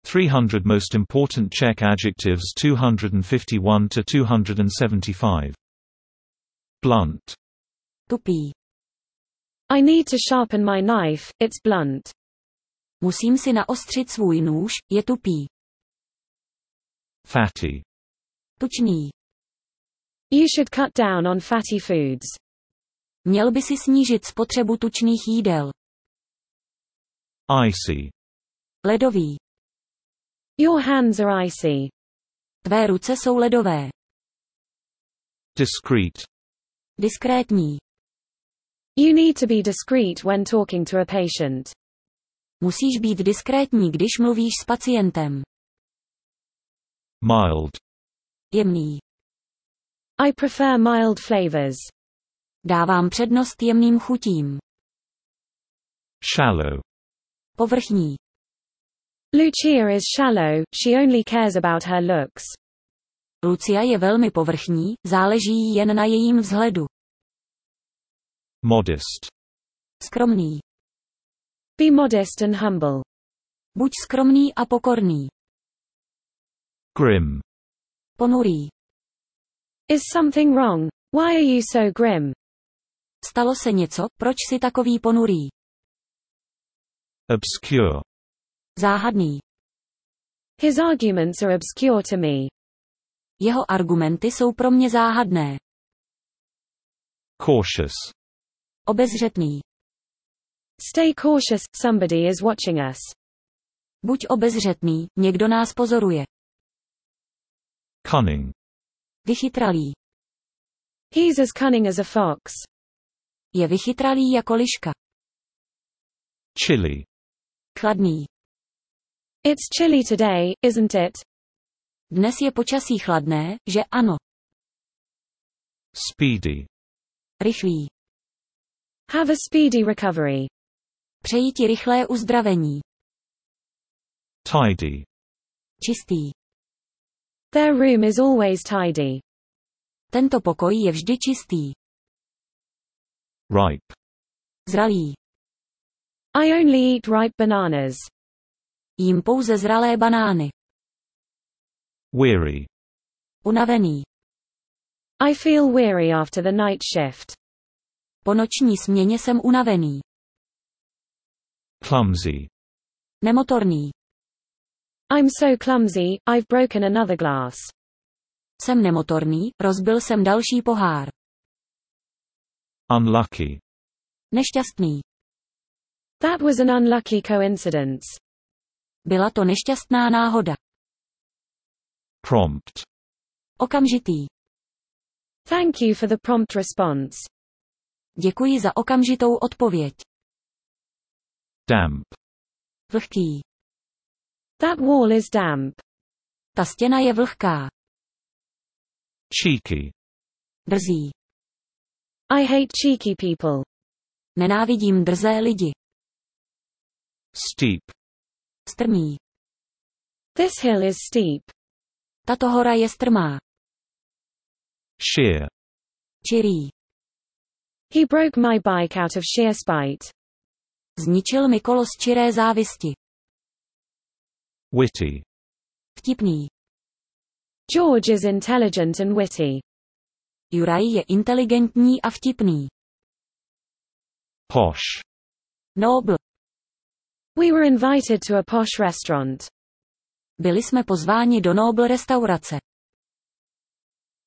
300 Most Important Czech Adjectives 251 to 275. Blunt. Tupý. I need to sharpen my knife, it's blunt. Musím si naostřit svůj nůž, je tupý. Fatty. Tučný. You should cut down on fatty foods. Měl by si snížit spotřebu tučných jídel. Icy. Ledový. Your hands are icy. Tvé ruce jsou ledové. Discreet. Diskrétní. You need to be discreet when talking to a patient. Musíš být diskrétní, když mluvíš s pacientem. Mild. Jemný. I prefer mild flavors. Dávám přednost jemným chutím. Shallow. Povrchní. Lucia is shallow, she only cares about her looks. Lucia je velmi povrchní, záleží jí jen na jejím vzhledu. Modest. Skromný. Be modest and humble. Buď skromný a pokorný. Grim. Ponurý. Is something wrong? Why are you so grim? Stalo se něco, proč jsi takový ponurý? Obscure. Záhadný. His arguments are obscure to me. Jeho argumenty jsou pro mě záhadné. Cautious. Obezřetný. Stay cautious, somebody is watching us. Buď obezřetný, někdo nás pozoruje. Cunning. Vychytralý. He's as cunning as a fox. Je vychytralý jako liška. Chilly. Chladný. It's chilly today, isn't it? Dnes je počasí chladné, že ano. Speedy. Rychlý. Have a speedy recovery. Přeji ti rychlé uzdravení. Tidy. Čistý. Their room is always tidy. Tento pokoj je vždy čistý. Ripe. Zralý. I only eat ripe bananas. Jím pouze zralé banány. Weary. Unavený. I feel weary after the night shift. Po noční směně jsem unavený. Clumsy. Nemotorný. I'm so clumsy, I've broken another glass. Jsem nemotorný, rozbil jsem další pohár. Unlucky. Nešťastný. That was an unlucky coincidence. Byla to nešťastná náhoda. Prompt. Okamžitý. Thank you for the prompt response. Děkuji za okamžitou odpověď. Damp. Vlhký. That wall is damp. Ta stěna je vlhká. Cheeky. Drzý. I hate cheeky people. Nenávidím drzé lidi. Steep. Strmý. This hill is steep. Tato hora je strmá. Sheer. Čirý. He broke my bike out of sheer spite. Zničil mi kolo z čiré závisti. Witty. Vtipný. George is intelligent and witty. Juraj je inteligentní a vtipný. Posh. Nobl. We were invited to a posh restaurant. Byli jsme pozváni do Nobl restaurace.